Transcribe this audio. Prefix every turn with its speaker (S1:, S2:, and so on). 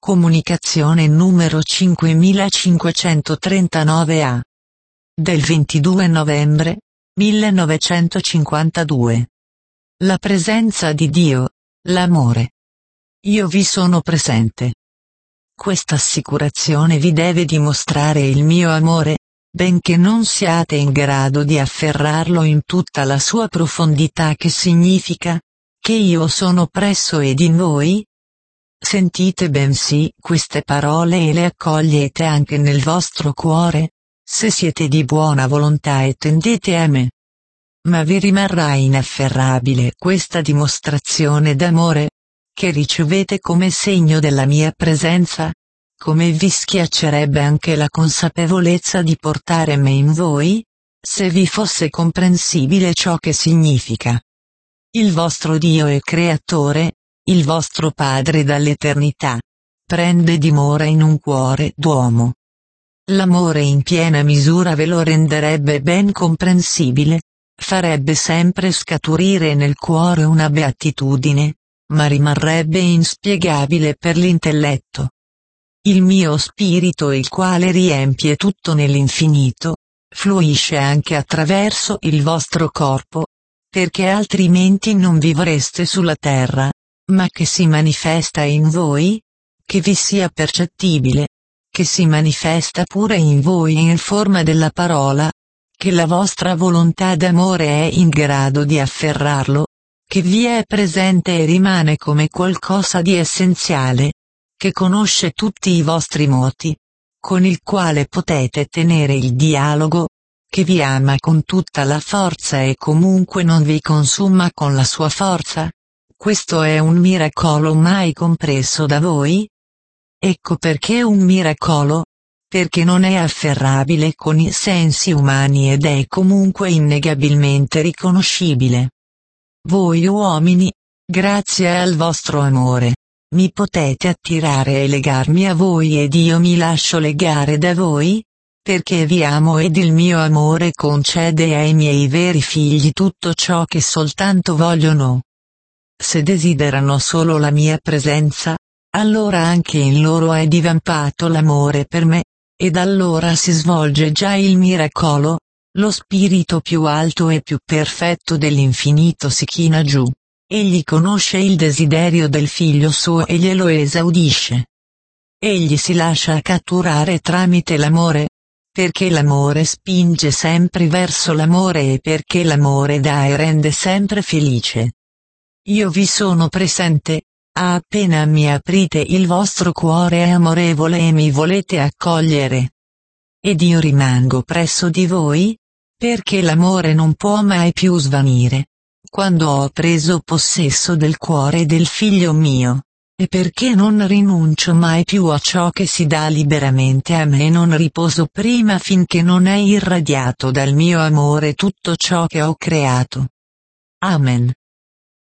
S1: Comunicazione numero 5539A. Del 22 novembre 1952. La presenza di Dio, l'amore. Io vi sono presente. Questa assicurazione vi deve dimostrare il mio amore, benché non siate in grado di afferrarlo in tutta la sua profondità, che significa che io sono presso ed in voi. Sentite bensì queste parole e le accogliete anche nel vostro cuore, se siete di buona volontà e tendete a me. Ma vi rimarrà inafferrabile questa dimostrazione d'amore, che ricevete come segno della mia presenza, come vi schiaccerebbe anche la consapevolezza di portare me in voi, se vi fosse comprensibile ciò che significa. Il vostro Dio e Creatore, il vostro Padre dall'eternità, prende dimora in un cuore d'uomo. L'amore in piena misura ve lo renderebbe ben comprensibile, farebbe sempre scaturire nel cuore una beatitudine, ma rimarrebbe inspiegabile per l'intelletto. Il mio spirito, il quale riempie tutto nell'infinito, fluisce anche attraverso il vostro corpo, perché altrimenti non vivreste sulla terra, ma che si manifesta in voi, che vi sia percettibile, che si manifesta pure in voi in forma della parola, che la vostra volontà d'amore è in grado di afferrarlo, che vi è presente e rimane come qualcosa di essenziale, che conosce tutti i vostri moti, con il quale potete tenere il dialogo, che vi ama con tutta la forza e comunque non vi consuma con la sua forza. Questo è un miracolo mai compreso da voi? Ecco perché un miracolo, perché non è afferrabile con i sensi umani ed è comunque innegabilmente riconoscibile. Voi uomini, grazie al vostro amore, mi potete attirare e legarmi a voi ed io mi lascio legare da voi, perché vi amo ed il mio amore concede ai miei veri figli tutto ciò che soltanto vogliono. Se desiderano solo la mia presenza, allora anche in loro è divampato l'amore per me, ed allora si svolge già il miracolo, lo spirito più alto e più perfetto dell'infinito si china giù. Egli conosce il desiderio del figlio suo e glielo esaudisce. Egli si lascia catturare tramite l'amore, perché l'amore spinge sempre verso l'amore e perché l'amore dà e rende sempre felice. Io vi sono presente, appena mi aprite il vostro cuore amorevole e mi volete accogliere. Ed io rimango presso di voi, perché l'amore non può mai più svanire, quando ho preso possesso del cuore del figlio mio, e perché non rinuncio mai più a ciò che si dà liberamente a me e non riposo prima finché non è irradiato dal mio amore tutto ciò che ho creato. Amen.